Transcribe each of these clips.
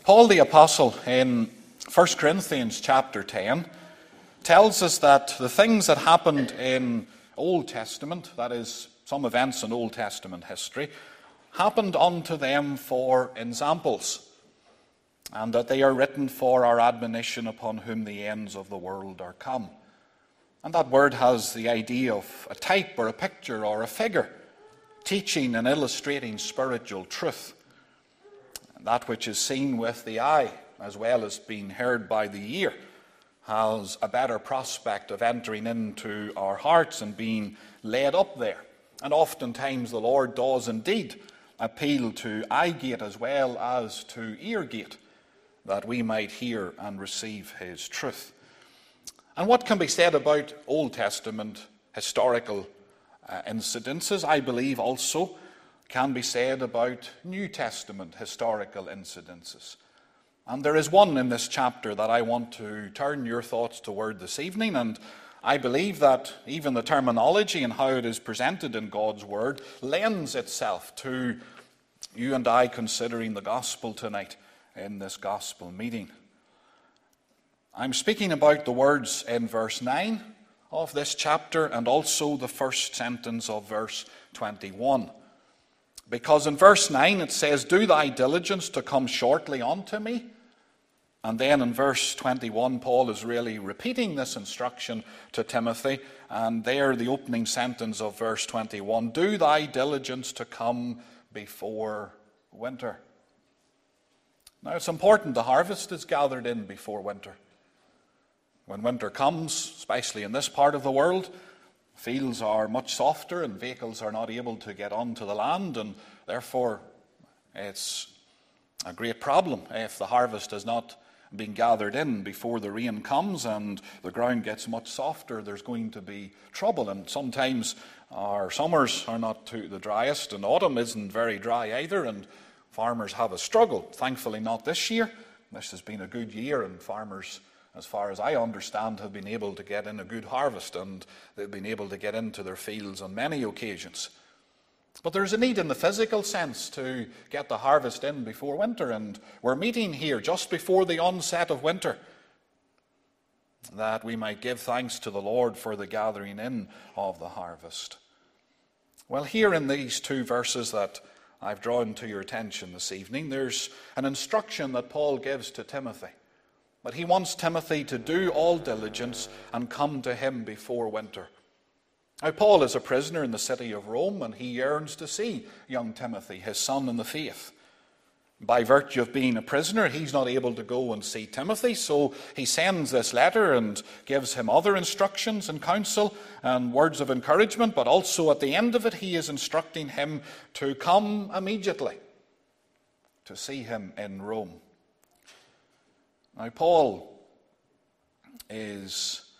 Paul the Apostle in 1 Corinthians chapter 10 tells us that the things that happened in Old Testament, that is, some events in Old Testament history, happened unto them for ensamples, and that they are written for our admonition, upon whom the ends of the world are come. And that word has the idea of a type or a picture or a figure, teaching and illustrating spiritual truth. That which is seen with the eye, as well as being heard by the ear, has a better prospect of entering into our hearts and being laid up there. And oftentimes the Lord does indeed appeal to eye gate as well as to ear gate, that we might hear and receive his truth. And what can be said about Old Testament historical incidences, I believe also can be said about New Testament historical incidences. And there is one in this chapter that I want to turn your thoughts toward this evening, and I believe that even the terminology and how it is presented in God's Word lends itself to you and I considering the gospel tonight in this gospel meeting. I'm speaking about the words in verse 9 of this chapter and also the first sentence of verse 21. Because in verse 9 it says, "Do thy diligence to come shortly unto me." And then in verse 21, Paul is really repeating this instruction to Timothy. And there, the opening sentence of verse 21, "Do thy diligence to come before winter." Now, it's important the harvest is gathered in before winter. When winter comes, especially in this part of the world, fields are much softer and vehicles are not able to get onto the land, and therefore it's a great problem if the harvest has not been gathered in before the rain comes and the ground gets much softer. There's going to be trouble, and sometimes our summers are not the driest, and autumn isn't very dry either, and farmers have a struggle. Thankfully not this year. This has been a good year, and farmers, as far as I understand, have been able to get in a good harvest, and they've been able to get into their fields on many occasions. But there's a need in the physical sense to get the harvest in before winter, and we're meeting here just before the onset of winter, that we might give thanks to the Lord for the gathering in of the harvest. Well, here in these two verses that I've drawn to your attention this evening, there's an instruction that Paul gives to Timothy. But he wants Timothy to do all diligence and come to him before winter. Now, Paul is a prisoner in the city of Rome, and he yearns to see young Timothy, his son in the faith. By virtue of being a prisoner, he's not able to go and see Timothy, so he sends this letter and gives him other instructions and counsel and words of encouragement, but also at the end of it, he is instructing him to come immediately to see him in Rome. Now, Paul is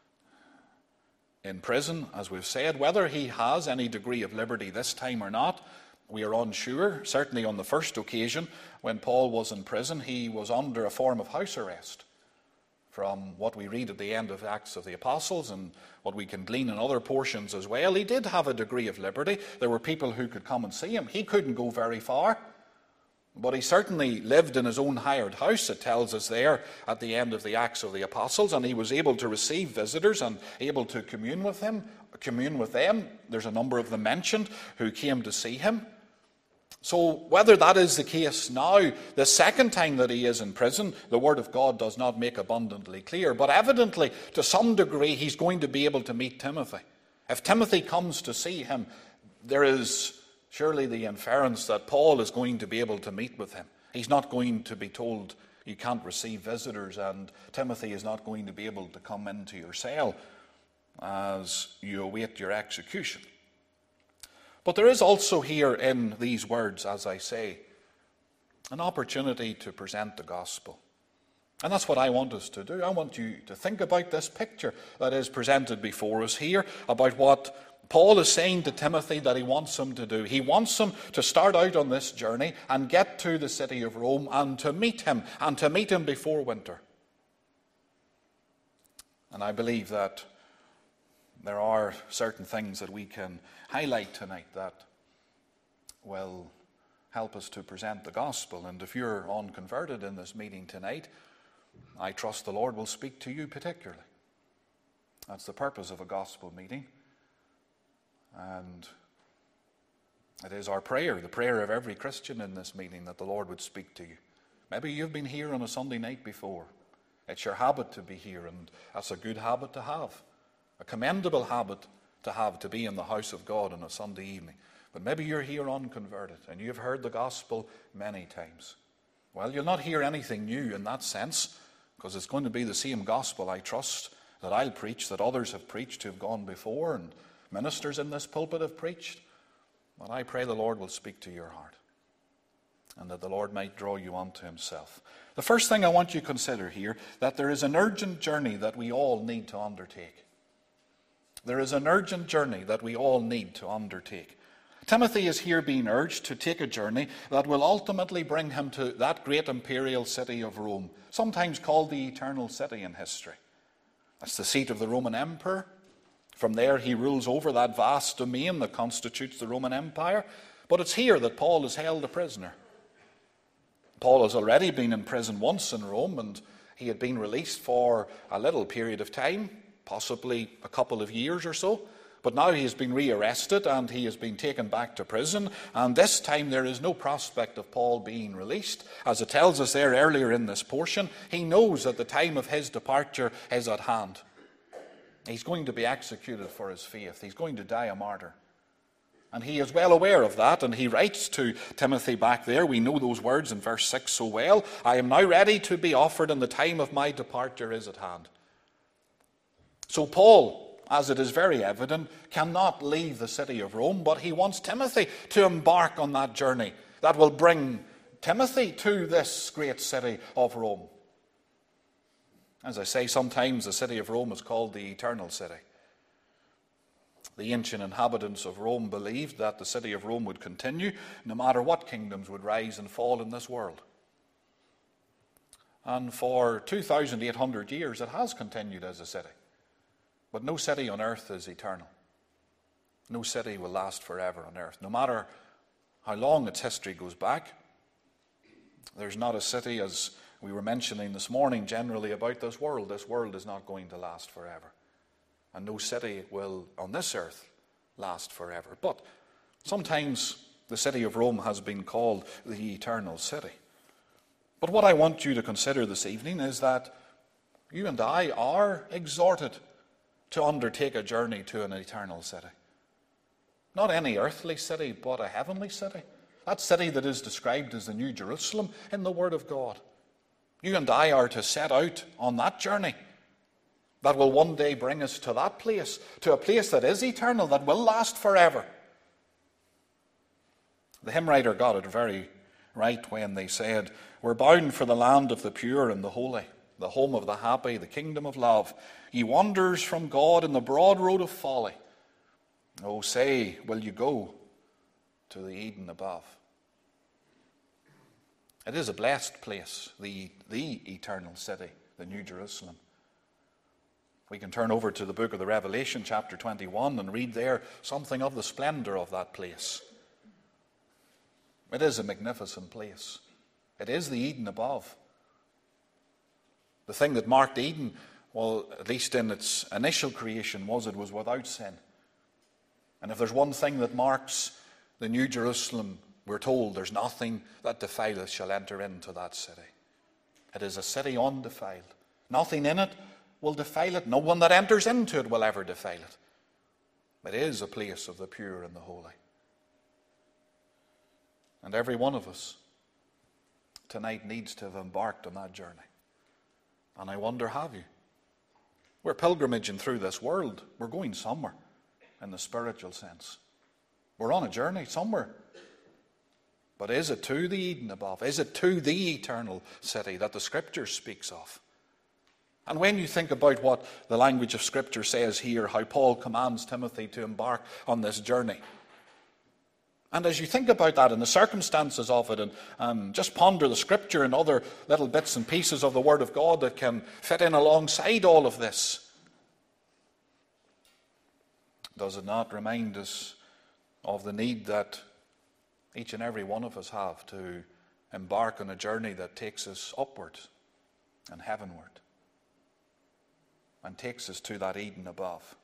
in prison, as we've said. Whether he has any degree of liberty this time or not, we are unsure. Certainly on the first occasion, when Paul was in prison, he was under a form of house arrest. From what we read at the end of Acts of the Apostles and what we can glean in other portions as well, he did have a degree of liberty. There were people who could come and see him. He couldn't go very far. But he certainly lived in his own hired house, it tells us there at the end of the Acts of the Apostles, and he was able to receive visitors and able to commune with them. There's a number of them mentioned who came to see him. So whether that is the case now, the second time that he is in prison, the Word of God does not make abundantly clear. But evidently, to some degree, he's going to be able to meet Timothy. If Timothy comes to see him, there is surely the inference that Paul is going to be able to meet with him. He's not going to be told you can't receive visitors, and Timothy is not going to be able to come into your cell as you await your execution. But there is also here in these words, as I say, an opportunity to present the gospel. And that's what I want us to do. I want you to think about this picture that is presented before us here, about what Paul is saying to Timothy that he wants him to do. He wants him to start out on this journey and get to the city of Rome and to meet him before winter. And I believe that there are certain things that we can highlight tonight that will help us to present the gospel. And if you're unconverted in this meeting tonight, I trust the Lord will speak to you particularly. That's the purpose of a gospel meeting. And it is our prayer, the prayer of every Christian in this meeting, that the Lord would speak to you. Maybe you've been here on a Sunday night before. It's your habit to be here, and that's a good habit to have. A commendable habit to have, to be in the house of God on a Sunday evening. But maybe you're here unconverted, and you've heard the gospel many times. Well, you'll not hear anything new in that sense, because it's going to be the same gospel, I trust, that I'll preach, that others have preached who have gone before, and ministers in this pulpit have preached. But I pray the Lord will speak to your heart, and that the Lord might draw you unto himself. The first thing I want you to consider here, that there is an urgent journey that we all need to undertake. There is an urgent journey that we all need to undertake. Timothy is here being urged to take a journey that will ultimately bring him to that great imperial city of Rome, sometimes called the Eternal City in history. That's the seat of the Roman Emperor. From there he rules over that vast domain that constitutes the Roman Empire. But it's here that Paul is held a prisoner. Paul has already been in prison once in Rome, and he had been released for a little period of time, possibly a couple of years or so. But now he has been rearrested and he has been taken back to prison. And this time there is no prospect of Paul being released. As it tells us there earlier in this portion, he knows that the time of his departure is at hand. He's going to be executed for his faith. He's going to die a martyr. And he is well aware of that, and he writes to Timothy back there. We know those words in verse 6 so well. I am now ready to be offered, and the time of my departure is at hand. So Paul, as it is very evident, cannot leave the city of Rome, but he wants Timothy to embark on that journey that will bring Timothy to this great city of Rome. As I say, sometimes the city of Rome is called the Eternal City. The ancient inhabitants of Rome believed that the city of Rome would continue no matter what kingdoms would rise and fall in this world. And for 2,800 years it has continued as a city. But no city on earth is eternal. No city will last forever on earth. No matter how long its history goes back, there's not a city, as we were mentioning this morning generally about this world. This world is not going to last forever. And no city will, on this earth, last forever. But sometimes the city of Rome has been called the Eternal City. But what I want you to consider this evening is that you and I are exhorted to undertake a journey to an eternal city. Not any earthly city, but a heavenly city. That city that is described as the New Jerusalem in the Word of God. You and I are to set out on that journey that will one day bring us to that place, to a place that is eternal, that will last forever. The hymn writer got it very right when they said, we're bound for the land of the pure and the holy, the home of the happy, the kingdom of love. He wanders from God in the broad road of folly. Oh, say, will you go to the Eden above? It is a blessed place, the eternal city, the New Jerusalem. We can turn over to the book of the Revelation, chapter 21, and read there something of the splendor of that place. It is a magnificent place. It is the Eden above. The thing that marked Eden, well, at least in its initial creation, was it was without sin. And if there's one thing that marks the New Jerusalem, we're told there's nothing that defileth shall enter into that city. It is a city undefiled. Nothing in it will defile it. No one that enters into it will ever defile it. It is a place of the pure and the holy. And every one of us tonight needs to have embarked on that journey. And I wonder, have you? We're pilgrimaging through this world. We're going somewhere in the spiritual sense. We're on a journey somewhere. But is it to the Eden above? Is it to the eternal city that the Scripture speaks of? And when you think about what the language of Scripture says here, how Paul commands Timothy to embark on this journey, and as you think about that and the circumstances of it, and just ponder the Scripture and other little bits and pieces of the Word of God that can fit in alongside all of this, does it not remind us of the need that Each and every one of us have to embark on a journey that takes us upward and heavenward and takes us to that Eden above.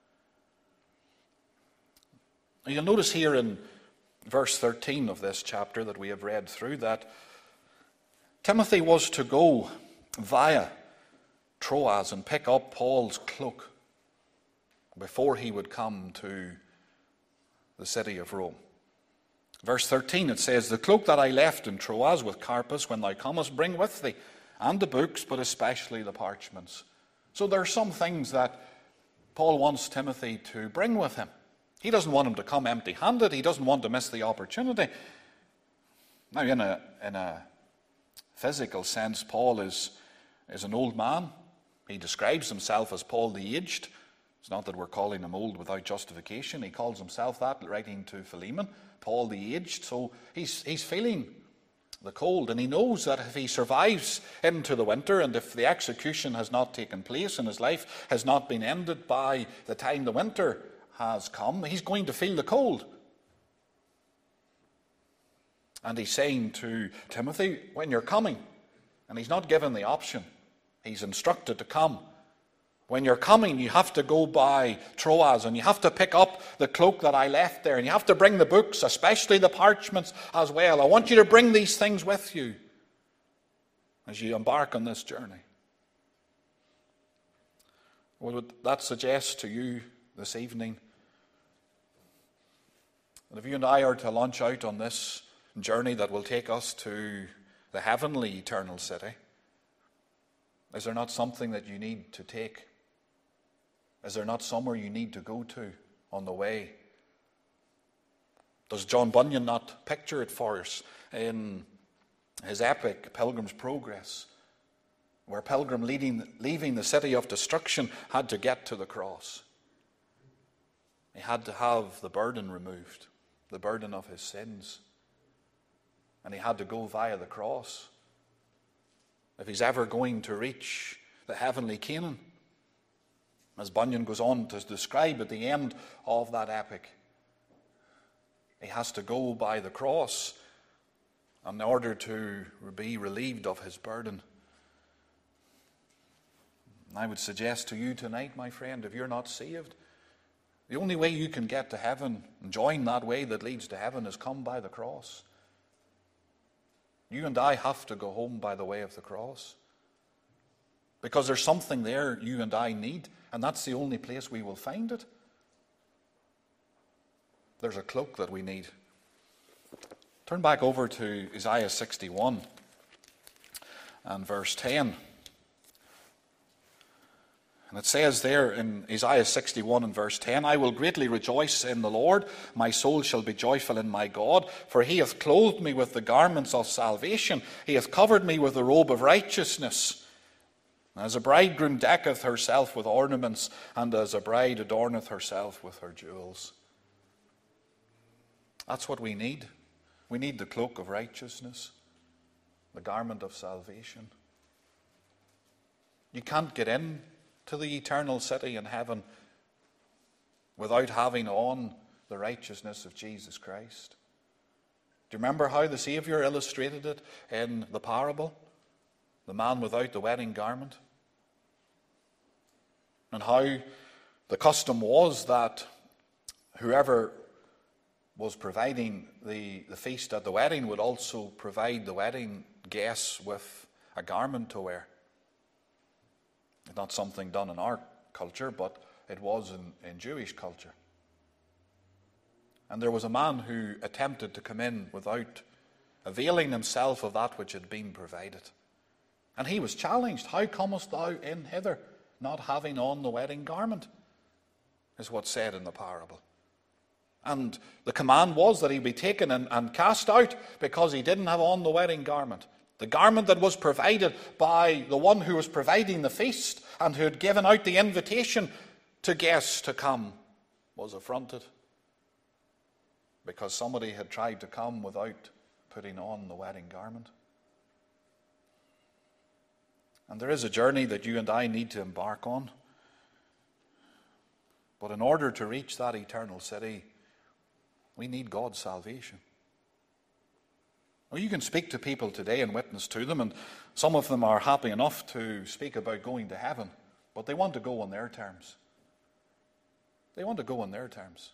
You'll notice here in verse 13 of this chapter that we have read through that Timothy was to go via Troas and pick up Paul's cloak before he would come to the city of Rome. Verse 13, it says, "The cloak that I left in Troas with Carpus, when thou comest, bring with thee, and the books, but especially the parchments." So there are some things that Paul wants Timothy to bring with him. He doesn't want him to come empty-handed. He doesn't want to miss the opportunity. Now, in a physical sense, Paul is an old man. He describes himself as Paul the Aged. It's not that we're calling him old without justification. He calls himself that, writing to Philemon, Paul the Aged. So he's feeling the cold, and he knows that if he survives into the winter, and if the execution has not taken place and his life has not been ended by the time the winter has come, he's going to feel the cold. And he's saying to Timothy, when you're coming, and he's not given the option, he's instructed to come. When you're coming, you have to go by Troas, and you have to pick up the cloak that I left there, and you have to bring the books, especially the parchments as well. I want you to bring these things with you as you embark on this journey. What would that suggest to you this evening? And if you and I are to launch out on this journey that will take us to the heavenly eternal city, is there not something that you need to take? Is there not somewhere you need to go to on the way? Does John Bunyan not picture it for us in his epic Pilgrim's Progress, where Pilgrim leaving the city of destruction had to get to the cross? He had to have the burden removed, the burden of his sins. And he had to go via the cross if he's ever going to reach the heavenly Canaan. As Bunyan goes on to describe at the end of that epic, he has to go by the cross in order to be relieved of his burden. And I would suggest to you tonight, my friend, if you're not saved, the only way you can get to heaven and join that way that leads to heaven is come by the cross. You and I have to go home by the way of the cross, because there's something there you and I need, and that's the only place we will find it. There's a cloak that we need. Turn back over to Isaiah 61 and verse 10. And it says there in Isaiah 61 and verse 10, "I will greatly rejoice in the Lord. My soul shall be joyful in my God. For he hath clothed me with the garments of salvation. He hath covered me with the robe of righteousness. As a bridegroom decketh herself with ornaments, and as a bride adorneth herself with her jewels." That's what we need. We need the cloak of righteousness, the garment of salvation. You can't get in to the eternal city in heaven without having on the righteousness of Jesus Christ. Do you remember how the Savior illustrated it in the parable? The man without the wedding garment? And how the custom was that whoever was providing the feast at the wedding would also provide the wedding guests with a garment to wear. It's not something done in our culture, but it was in Jewish culture. And there was a man who attempted to come in without availing himself of that which had been provided. And he was challenged. "How comest thou in hither, not having on the wedding garment?" is what's said in the parable. And the command was that he be taken and cast out because he didn't have on the wedding garment. The garment that was provided by the one who was providing the feast and who had given out the invitation to guests to come was affronted because somebody had tried to come without putting on the wedding garment. And there is a journey that you and I need to embark on. But in order to reach that eternal city, we need God's salvation. Well, you can speak to people today and witness to them, and some of them are happy enough to speak about going to heaven, but they want to go on their terms. They want to go on their terms.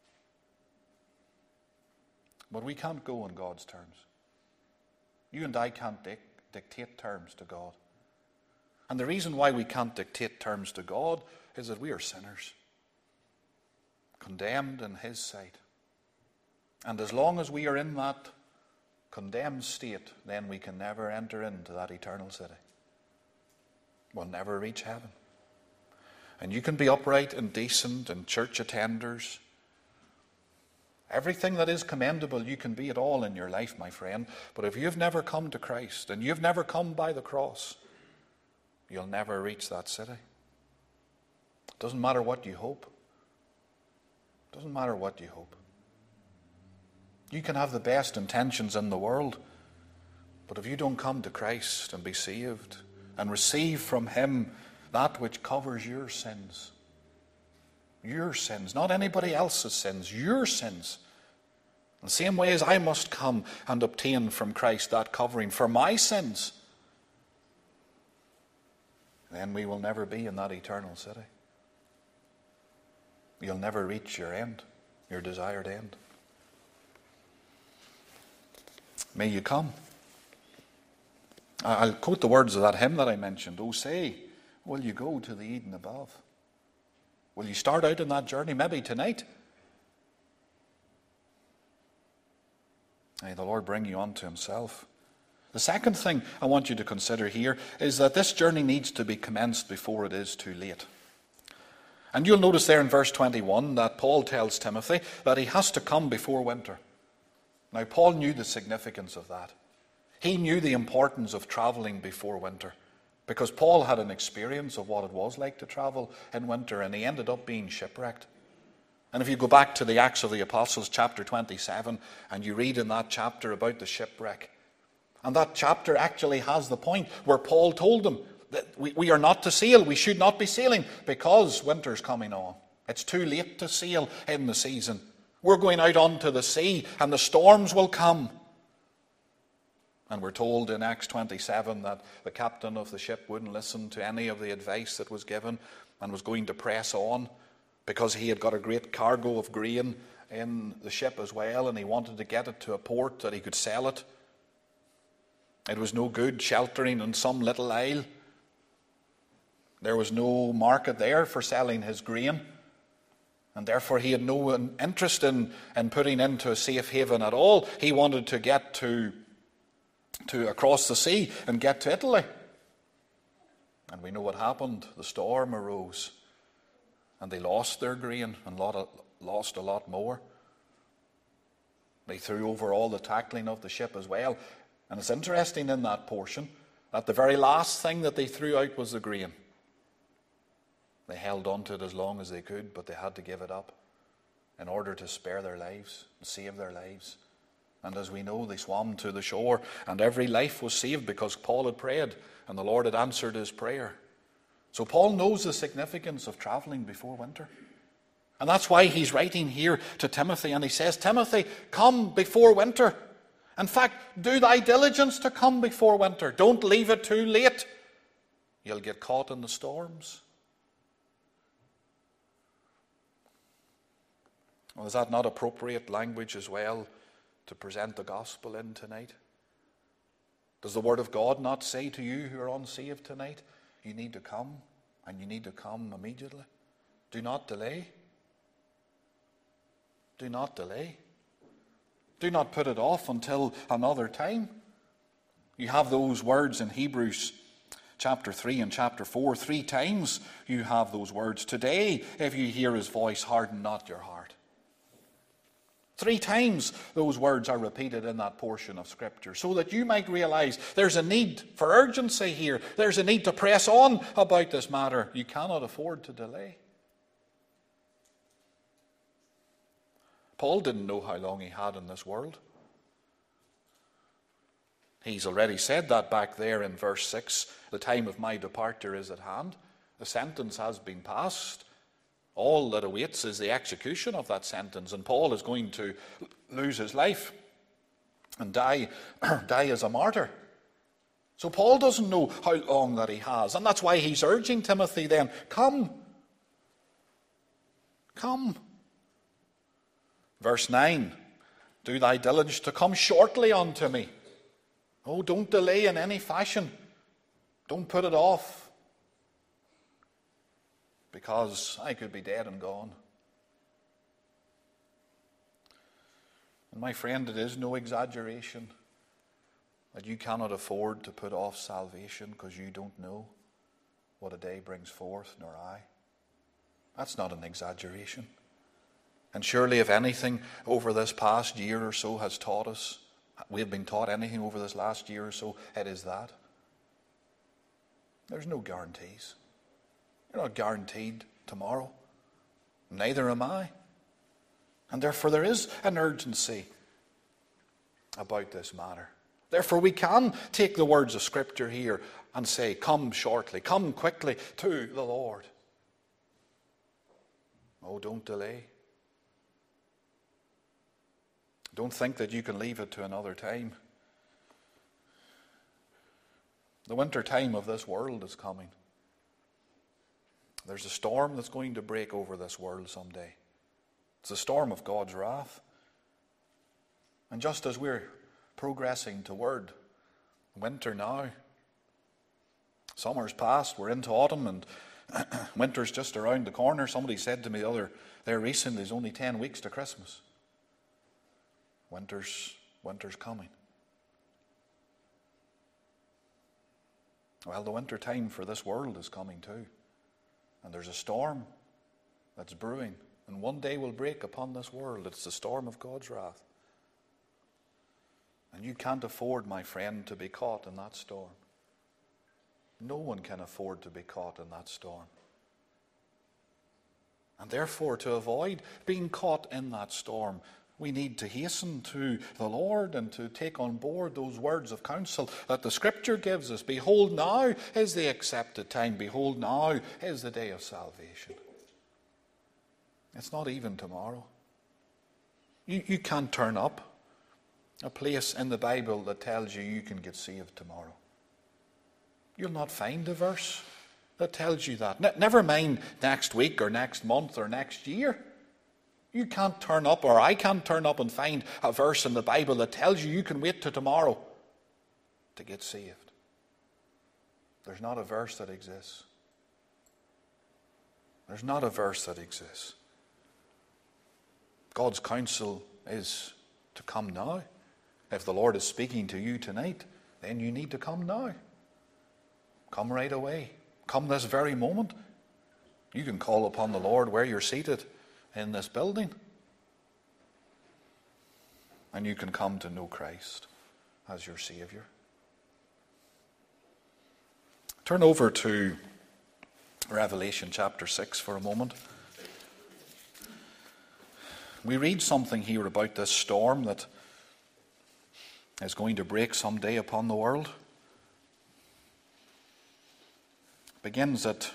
But we can't go on God's terms. You and I can't dictate terms to God. And the reason why we can't dictate terms to God is that we are sinners, condemned in His sight. And as long as we are in that condemned state, then we can never enter into that eternal city. We'll never reach heaven. And you can be upright and decent and church attenders. Everything that is commendable, you can be it all in your life, my friend. But if you've never come to Christ and you've never come by the cross, you'll never reach that city. It doesn't matter what you hope. It doesn't matter what you hope. You can have the best intentions in the world, but if you don't come to Christ and be saved and receive from Him that which covers your sins, not anybody else's sins, your sins, in the same way as I must come and obtain from Christ that covering for my sins, then we will never be in that eternal city. You'll never reach your end, your desired end. May you come. I'll quote the words of that hymn that I mentioned. Oh, say, will you go to the Eden above? Will you start out on that journey maybe tonight? May the Lord bring you unto Himself. The second thing I want you to consider here is that this journey needs to be commenced before it is too late. And you'll notice there in verse 21 that Paul tells Timothy that he has to come before winter. Now, Paul knew the significance of that. He knew the importance of traveling before winter, because Paul had an experience of what it was like to travel in winter, and he ended up being shipwrecked. And if you go back to the Acts of the Apostles, chapter 27, and you read in that chapter about the shipwreck, and that chapter actually has the point where Paul told them that we are not to sail, we should not be sailing, because winter's coming on. It's too late to sail in the season. We're going out onto the sea, and the storms will come. And we're told in Acts 27 that the captain of the ship wouldn't listen to any of the advice that was given and was going to press on because he had got a great cargo of grain in the ship as well, and he wanted to get it to a port that he could sell it. It was no good sheltering in some little isle. There was no market there for selling his grain. And therefore he had no interest in putting into a safe haven at all. He wanted to get to across the sea and get to Italy. And we know what happened. The storm arose. And they lost their grain and lost a lot more. They threw over all the tackling of the ship as well. And it's interesting in that portion that the very last thing that they threw out was the grain. They held on to it as long as they could, but they had to give it up in order to spare their lives, and save their lives. And as we know, they swam to the shore, and every life was saved because Paul had prayed, and the Lord had answered his prayer. So Paul knows the significance of traveling before winter. And that's why he's writing here to Timothy, and he says, Timothy, come before winter. In fact, do thy diligence to come before winter. Don't leave it too late. You'll get caught in the storms. Well, is that not appropriate language as well to present the gospel in tonight? Does the Word of God not say to you who are unsaved tonight, you need to come, and you need to come immediately? Do not delay. Do not delay. Do not put it off until another time. You have those words in Hebrews chapter 3 and chapter 4. 3 times you have those words. Today, if you hear His voice, harden not your heart. 3 times those words are repeated in that portion of Scripture, so that you might realize there's a need for urgency here. There's a need to press on about this matter. You cannot afford to delay. Paul didn't know how long he had in this world. He's already said that back there in verse 6. The time of my departure is at hand. The sentence has been passed. All that awaits is the execution of that sentence, and Paul is going to lose his life. and die as a martyr. So Paul doesn't know how long that he has, and that's why he's urging Timothy then, come. Come. Verse 9, do thy diligence to come shortly unto me. Oh, don't delay in any fashion. Don't put it off, because I could be dead and gone. And my friend, it is no exaggeration that you cannot afford to put off salvation because you don't know what a day brings forth, nor I. That's not an exaggeration. And surely if anything over this past year or so has taught us, we have been taught anything over this last year or so, it is that. There's no guarantees. You're not guaranteed tomorrow. Neither am I. And therefore there is an urgency about this matter. Therefore we can take the words of Scripture here and say, come shortly, come quickly to the Lord. Oh, don't delay. Don't think that you can leave it to another time. The winter time of this world is coming. There's a storm that's going to break over this world someday. It's a storm of God's wrath. And just as we're progressing toward winter now, summer's past, we're into autumn, and winter's just around the corner. Somebody said to me there recently, there's only 10 weeks to Christmas. Winter's coming. Well, the winter time for this world is coming too. And there's a storm that's brewing, and one day will break upon this world. It's the storm of God's wrath. And you can't afford, my friend, to be caught in that storm. No one can afford to be caught in that storm. And therefore, to avoid being caught in that storm, we need to hasten to the Lord and to take on board those words of counsel that the Scripture gives us. Behold, now is the accepted time. Behold, now is the day of salvation. It's not even tomorrow. You can't turn up a place in the Bible that tells you can get saved tomorrow. You'll not find a verse that tells you that. Never mind next week or next month or next year. You can't turn up, or I can't turn up and find a verse in the Bible that tells you can wait till tomorrow to get saved. There's not a verse that exists. There's not a verse that exists. God's counsel is to come now. If the Lord is speaking to you tonight, then you need to come now. Come right away. Come this very moment. You can call upon the Lord where you're seated in this building. And you can come to know Christ as your Savior. Turn over to Revelation chapter 6 for a moment. We read something here about this storm that is going to break someday upon the world. It begins at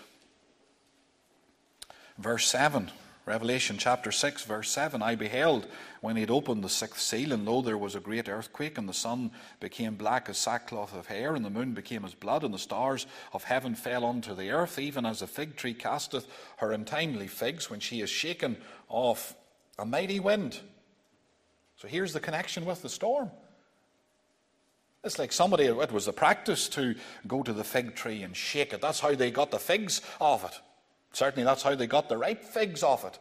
verse 7. Revelation chapter 6, verse 7. I beheld when he had opened the sixth seal, and lo, there was a great earthquake, and the sun became black as sackcloth of hair, and the moon became as blood, and the stars of heaven fell unto the earth, even as a fig tree casteth her untimely figs when she is shaken off a mighty wind. So here's the connection with the storm. It's like somebody, it was a practice to go to the fig tree and shake it. That's how they got the figs off it. Certainly that's how they got the ripe figs off it.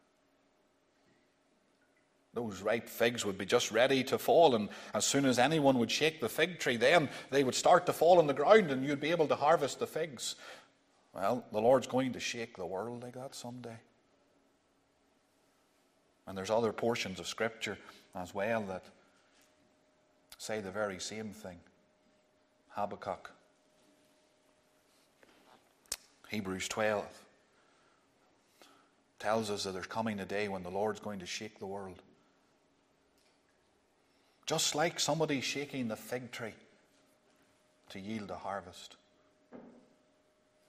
Those ripe figs would be just ready to fall, and as soon as anyone would shake the fig tree, then they would start to fall on the ground and you'd be able to harvest the figs. Well, the Lord's going to shake the world like that someday. And there's other portions of Scripture as well that say the very same thing. Habakkuk, Hebrews 12 tells us that there's coming a day when the Lord's going to shake the world. Just like somebody shaking the fig tree to yield a harvest.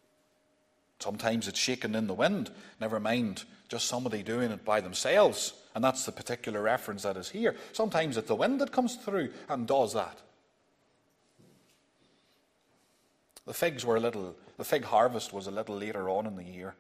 Sometimes it's shaken in the wind, never mind just somebody doing it by themselves And that's the particular reference that is here. Sometimes it's the wind that comes through and does that. The fig harvest was a little later on in the year.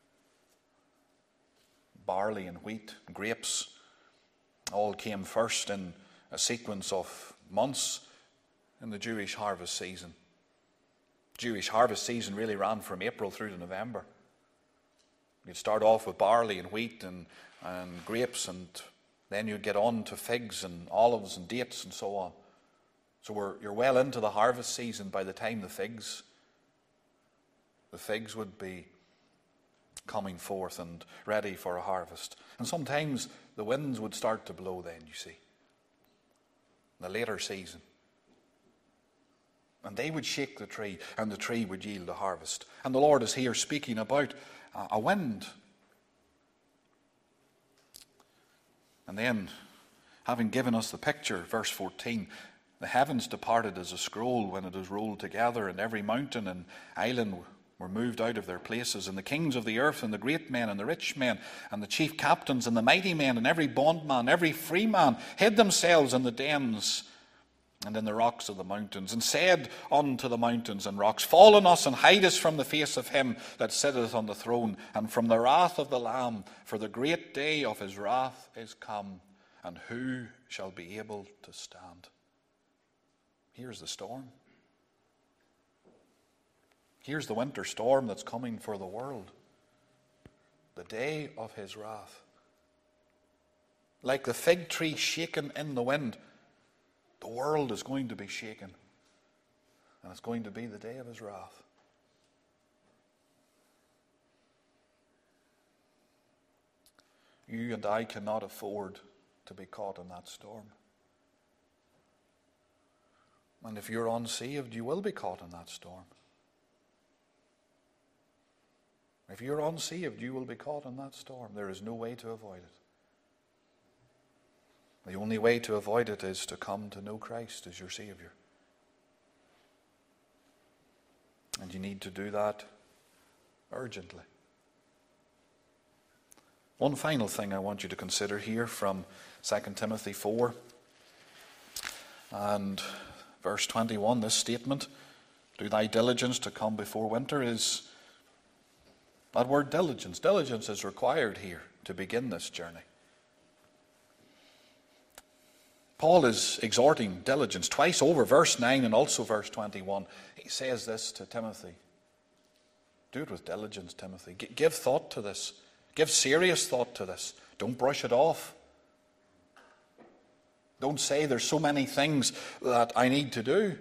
Barley and wheat, grapes, all came first in a sequence of months in the Jewish harvest season. Jewish harvest season really ran from April through to November. You'd start off with barley and wheat and grapes, and then you'd get on to figs and olives and dates and so on. So you're well into the harvest season by the time the figs would be coming forth and ready for a harvest. And sometimes the winds would start to blow then, you see, in the later season. And they would shake the tree, and the tree would yield a harvest. And the Lord is here speaking about a wind. And then, having given us the picture, verse 14, the heavens departed as a scroll when it was rolled together, and every mountain and island were moved out of their places, and the kings of the earth, and the great men, and the rich men, and the chief captains, and the mighty men, and every bondman, every free man, hid themselves in the dens and in the rocks of the mountains, and said unto the mountains and rocks, Fall on us, and hide us from the face of him that sitteth on the throne, and from the wrath of the Lamb, for the great day of his wrath is come, and who shall be able to stand? Here's the storm. Here's the winter storm that's coming for the world. The day of his wrath. Like the fig tree shaken in the wind, the world is going to be shaken. And it's going to be the day of his wrath. You and I cannot afford to be caught in that storm. And if you're unsaved, you will be caught in that storm. If you're unsaved, you will be caught in that storm. There is no way to avoid it. The only way to avoid it is to come to know Christ as your Savior. And you need to do that urgently. One final thing I want you to consider here from 2 Timothy 4 and verse 21, this statement, do thy diligence to come before winter, is that word diligence. Diligence is required here to begin this journey. Paul is exhorting diligence twice over, verse 9 and also verse 21. He says this to Timothy. Do it with diligence, Timothy. Give thought to this. Give serious thought to this. Don't brush it off. Don't say there's so many things that I need to do.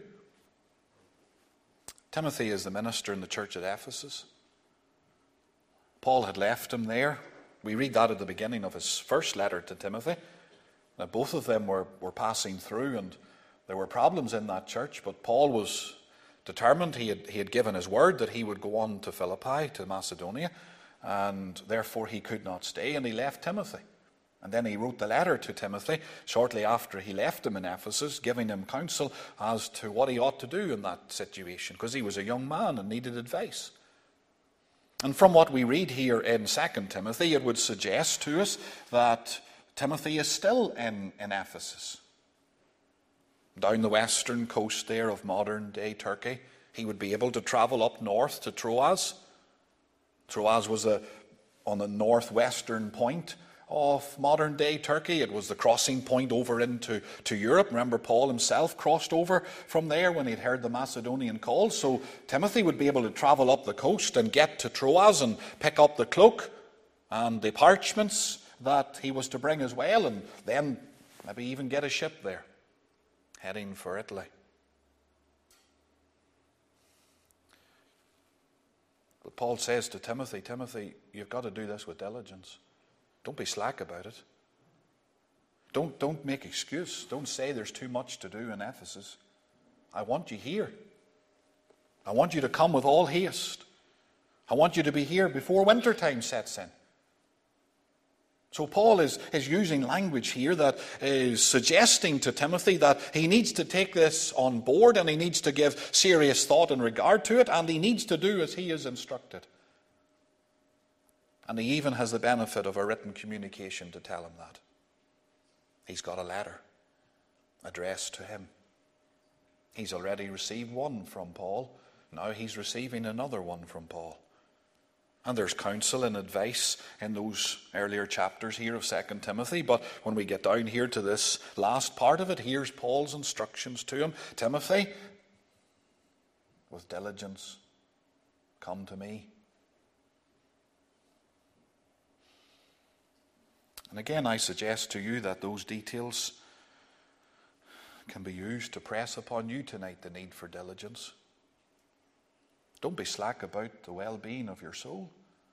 Timothy is the minister in the church at Ephesus. Paul had left him there. We read that at the beginning of his first letter to Timothy. Now, both of them were passing through, and there were problems in that church, but Paul was determined. He had given his word that he would go on to Philippi, to Macedonia, and therefore he could not stay, and he left Timothy. And then he wrote the letter to Timothy shortly after he left him in Ephesus, giving him counsel as to what he ought to do in that situation, because he was a young man and needed advice. And from what we read here in 2 Timothy, it would suggest to us that Timothy is still in Ephesus. Down the western coast there of modern-day Turkey, he would be able to travel up north to Troas. Troas was on the northwestern point of modern-day Turkey. It was the crossing point over into Europe. Remember, Paul himself crossed over from there when he'd heard the Macedonian call. So Timothy would be able to travel up the coast and get to Troas and pick up the cloak and the parchments that he was to bring as well, and then maybe even get a ship there, heading for Italy. But Paul says to Timothy, Timothy, you've got to do this with diligence. Don't be slack about it. Don't make excuse. Don't say there's too much to do in Ephesus. I want you here. I want you to come with all haste. I want you to be here before winter time sets in. So Paul is using language here that is suggesting to Timothy that he needs to take this on board, and he needs to give serious thought in regard to it, and he needs to do as he is instructed. And he even has the benefit of a written communication to tell him that. He's got a letter addressed to him. He's already received one from Paul. Now he's receiving another one from Paul. And there's counsel and advice in those earlier chapters here of 2 Timothy. But when we get down here to this last part of it, here's Paul's instructions to him. Timothy, with diligence, come to me. And again, I suggest to you that those details can be used to press upon you tonight the need for diligence. Don't be slack about the well-being of your soul.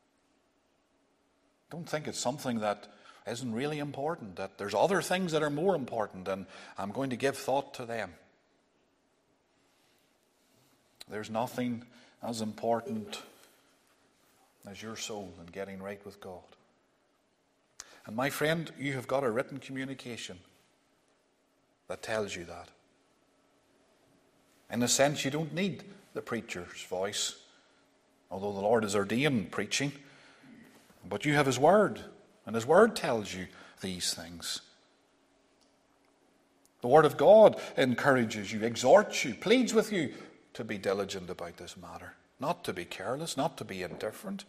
Don't think it's something that isn't really important, that there's other things that are more important, and I'm going to give thought to them. There's nothing as important as your soul and getting right with God. And my friend, you have got a written communication that tells you that. In a sense, you don't need the preacher's voice, although the Lord has ordained preaching. But you have His Word, and His Word tells you these things. The Word of God encourages you, exhorts you, pleads with you to be diligent about this matter, not to be careless, not to be indifferent.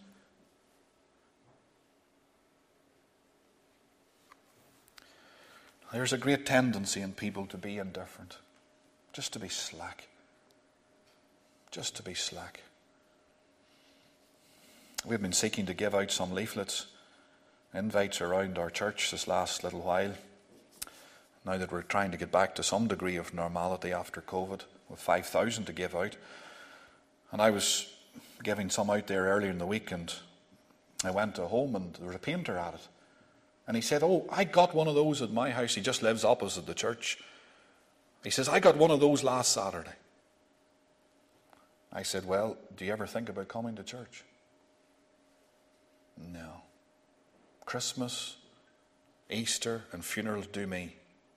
There's a great tendency in people to be indifferent, just to be slack. Just to be slack. We've been seeking to give out some leaflets, invites around our church this last little while, now that we're trying to get back to some degree of normality after COVID, with 5,000 to give out. And I was giving some out there earlier in the week, and I went to home and there was a painter at it. And he said, "Oh, I got one of those at my house." He just lives opposite the church. He says, "I got one of those last Saturday." I said, "Well, do you ever think about coming to church?" No. Christmas, Easter, and funerals do me.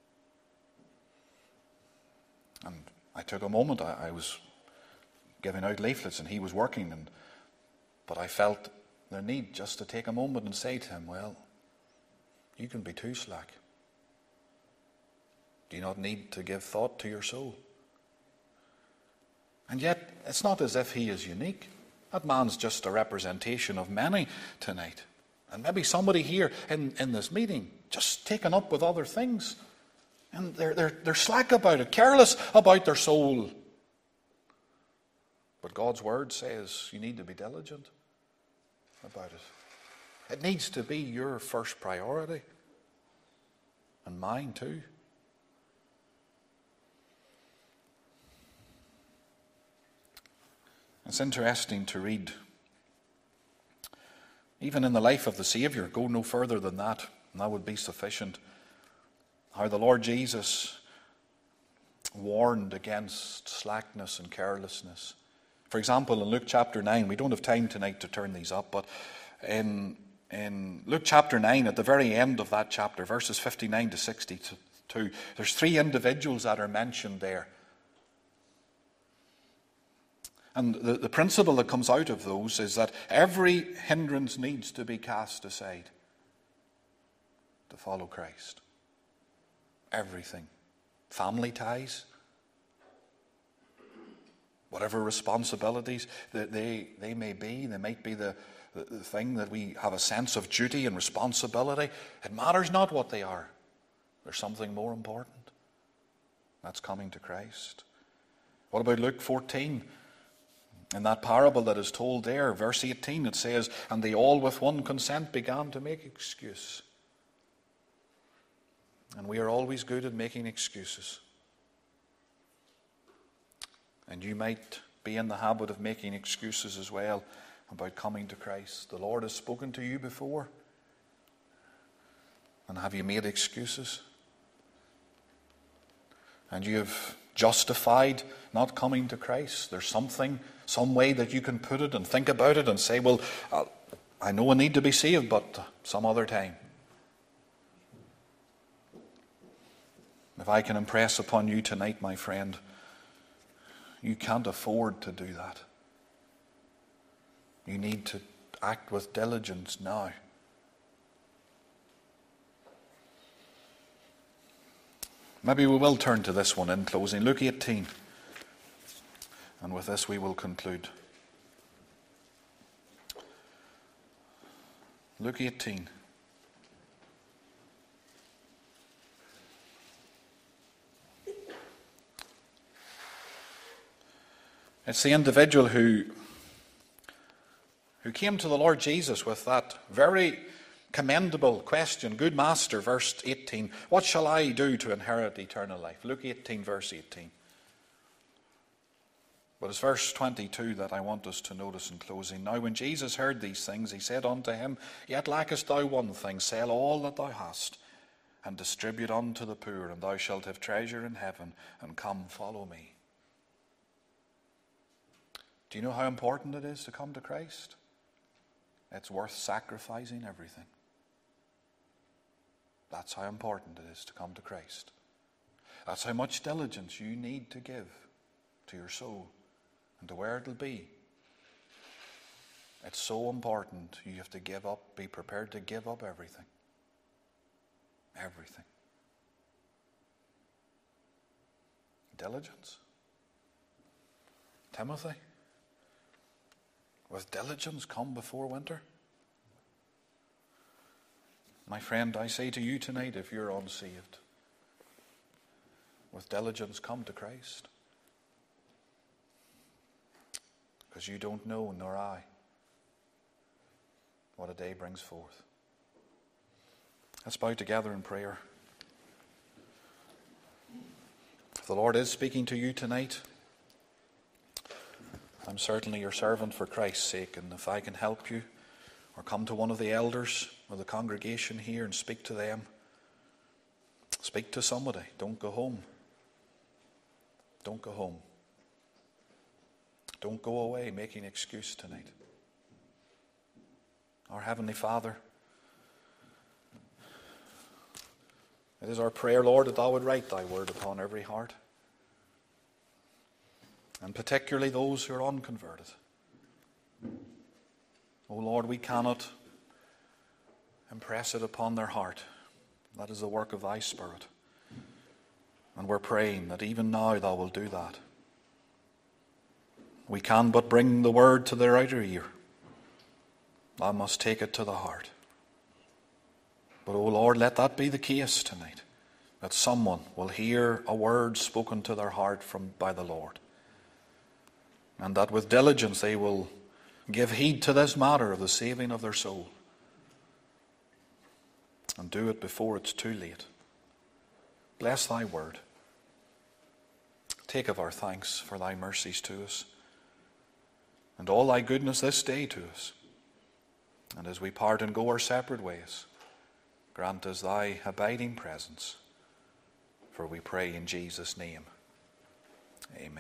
And I took a moment. I was giving out leaflets and he was working. But I felt the need just to take a moment and say to him, "Well, you can be too slack. Do you not need to give thought to your soul?" And yet, it's not as if he is unique. That man's just a representation of many tonight. And maybe somebody here in this meeting just taken up with other things. And they're slack about it, careless about their soul. But God's Word says you need to be diligent about it. It needs to be your first priority. And mine too. It's interesting to read, even in the life of the Saviour, go no further than that, and that would be sufficient, how the Lord Jesus warned against slackness and carelessness. For example, in Luke chapter 9, we don't have time tonight to turn these up, but in Luke chapter 9, at the very end of that chapter, verses 59 to 62, there's three individuals that are mentioned there. And the principle that comes out of those is that every hindrance needs to be cast aside to follow Christ. Everything. Family ties, whatever responsibilities that they might be the thing that we have a sense of duty and responsibility. It matters not what they are. There's something more important. That's coming to Christ. What about Luke 14? In that parable that is told there, verse 18, it says, "And they all with one consent began to make excuse." And we are always good at making excuses. And you might be in the habit of making excuses as well about coming to Christ. The Lord has spoken to you before. And have you made excuses? And you have justified not coming to Christ. There's some way that you can put it and think about it and say, "Well, I know I need to be saved, but some other time." If I can impress upon you tonight, my friend, you can't afford to do that. You need to Act with diligence now. Maybe we will turn to this one in closing. Luke 18. And with this we will conclude. Luke 18. It's the individual who came to the Lord Jesus with that very commendable question. Good Master, verse 18, what shall I do to inherit eternal life? Luke 18, verse 18. But it's verse 22 that I want us to notice in closing. Now when Jesus heard these things, he said unto him, Yet lackest thou one thing, sell all that thou hast, and distribute unto the poor, and thou shalt have treasure in heaven, and come follow me. Do you know how important it is to come to Christ? It's worth sacrificing everything. That's how important it is to come to Christ. That's how much diligence you need to give to your soul and to where it'll be. It's so important. You have to give up, be prepared to give up everything. Everything. Diligence. Timothy, with diligence come before winter. My friend, I say to you tonight, if you're unsaved, with diligence come to Christ. Because you don't know, nor I, what a day brings forth. Let's bow together in prayer. If the Lord is speaking to you tonight, I'm certainly your servant for Christ's sake, and if I can help you, or come to one of the elders of the congregation here and speak to them, speak to somebody. Don't go home. Don't go home. Don't go away making excuse tonight. Our Heavenly Father, it is our prayer, Lord, that thou would write thy word upon every heart, and particularly those who are unconverted. O Lord, we cannot impress it upon their heart. That is the work of thy Spirit. And we're praying that even now thou wilt do that. We can but bring the word to their outer ear. Thou must take it to the heart. But, O Lord, let that be the case tonight, that someone will hear a word spoken to their heart by the Lord, and that with diligence they will give heed to this matter of the saving of their soul, and do it before it's too late. Bless thy word. Take of our thanks for thy mercies to us, and all thy goodness this day to us. And as we part and go our separate ways, grant us thy abiding presence. For we pray in Jesus' name. Amen.